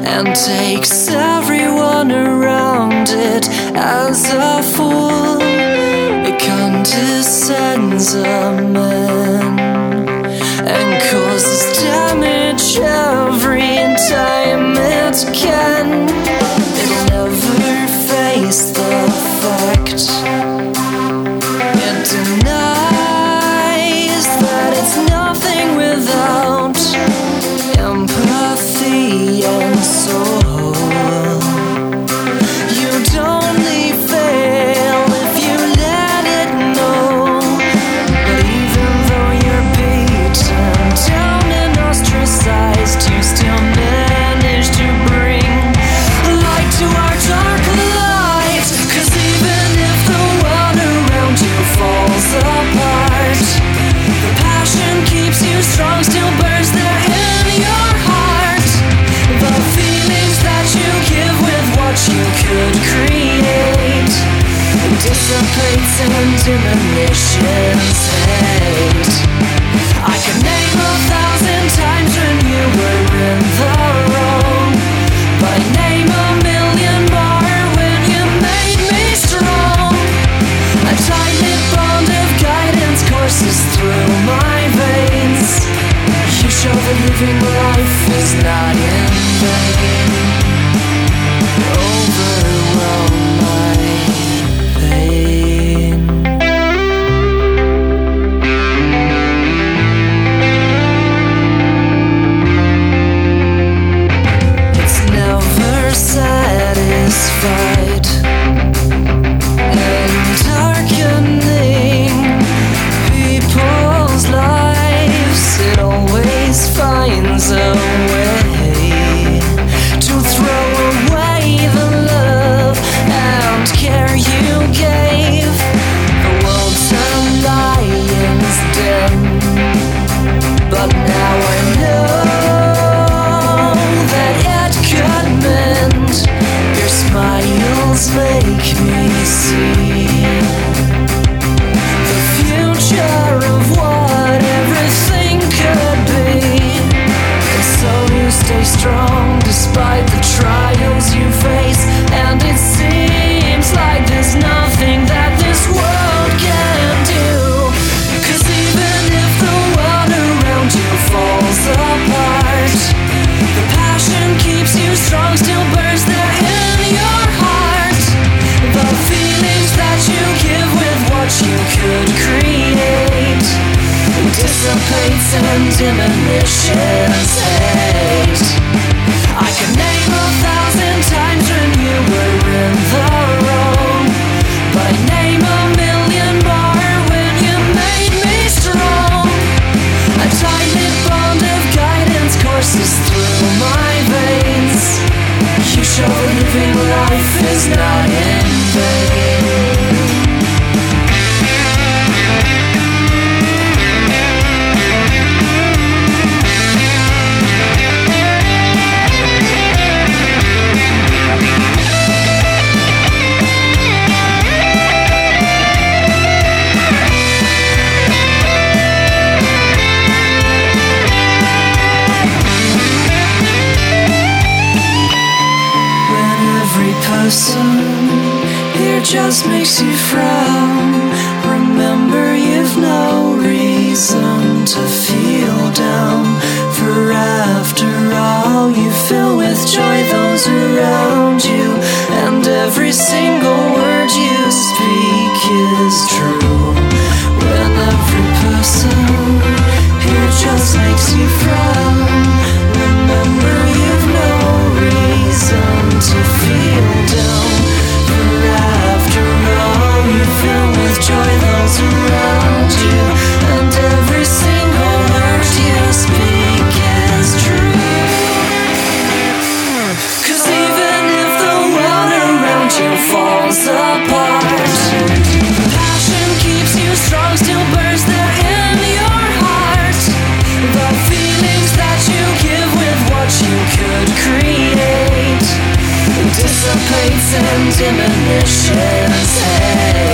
and takes everyone around it as a fool. It condescends a man and causes damage every time it can. It'll never face the fact. It denies that it's nothing without empathy and soul. You'd only fail if you let it know. But even though you're beaten down and ostracized, you still manage to bring light to our dark light. 'Cause even if the world around you falls apart, the passion keeps you strong, still burns there in your heart. The feelings that you give with what you could create dissipates and diminishes hate. I could name 1,000 times when you were in the wrong, but I name 1,000,000 more when you made me strong. A tight-knit bond of guidance courses through my veins. You show that living life is not in vain. Overwhelm my pain. It's never satisfied and darkening people's lives. It always finds a way to throw away the love and care you gave. The world's a lion's den, but now I know that it could mend. Your smiles make me see the future of what everything could be. And so you stay strong despite the trials you face. And it seems like there's nothing that this world can do. 'Cause even if the world around you falls apart, the passion keeps you strong, still burns there in your heart. The feelings that you give with what you could create dissipates and diminishes hate. I can name 1,000 times when you were in the wrong, but I name 1,000,000 more when you made me strong. A tight-knit bond of guidance courses through my veins. You show living life is not in vain. Here just makes you frown. Remember, you've no reason to feel down. For after all, you fill with joy those around you, and every single word you speak is true. When every person here just makes you frown, remember, you've no reason to feel down. For after all, you fill with joy those around you, and every single word you speak is true. 'Cause even if the world around you falls apart, the passion keeps you strong, still burns there in your heart. The feelings that you give with what you could create dissipates and diminishes hate.